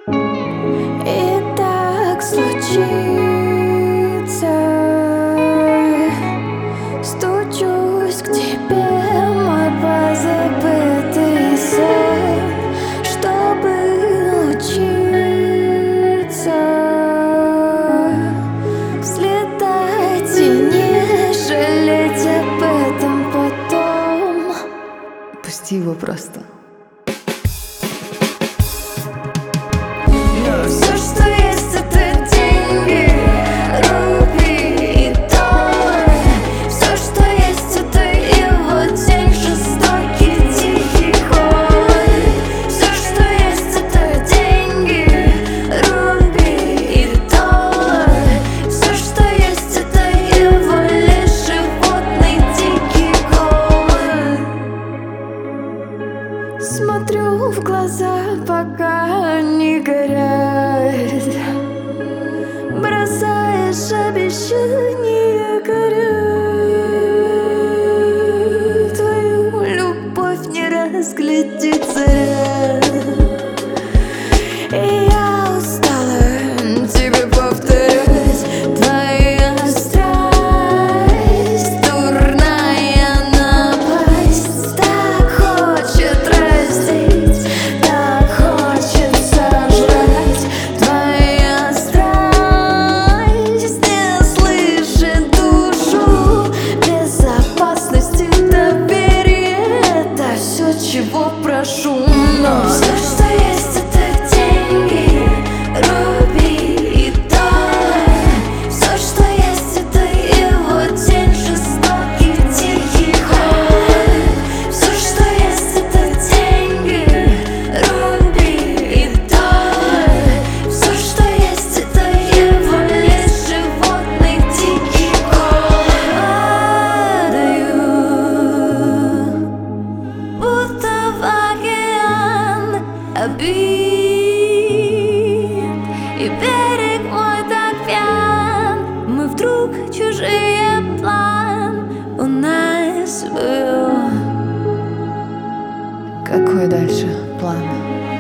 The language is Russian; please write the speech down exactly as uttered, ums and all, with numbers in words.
И так случится, стучусь к тебе, мой позабытый сын, чтобы учиться, взлетать и не жалеть об этом потом. Пусти его просто. Все, что есть, это деньги, рубли и доллары. Все, что есть, это его день, жестокий, тихий ход. Все, что есть, это деньги, рубли и доллары. Все, что есть, это его лишь животный, дикий голод. Смотрю в глаза, пока они горят, бросаешь обещания, горят. Твою любовь не разглядеть зря. И я устала тебе повторять. Твоя страсть, дурная напасть, так хочет раздеть, так хочет сожрать. Твоя страсть не слышит душу. Безопасности, доверие — это все, чего прошу. Но все, что есть, это деньги, рубли и доллары. Все, что есть, это его день, жестокий, тихий ход. Все, что есть, это деньги, рубли и доллары. Все, что есть, это его лишь животный, дикий голод. Падаю, будто в океан обид, и берег мой так пьян. Мы вдруг чужие, план у нас был. Какой дальше план?